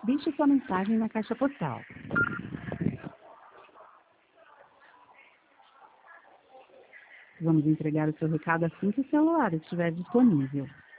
Deixe sua mensagem na caixa postal. Vamos entregar o seu recado assim que o celular estiver disponível.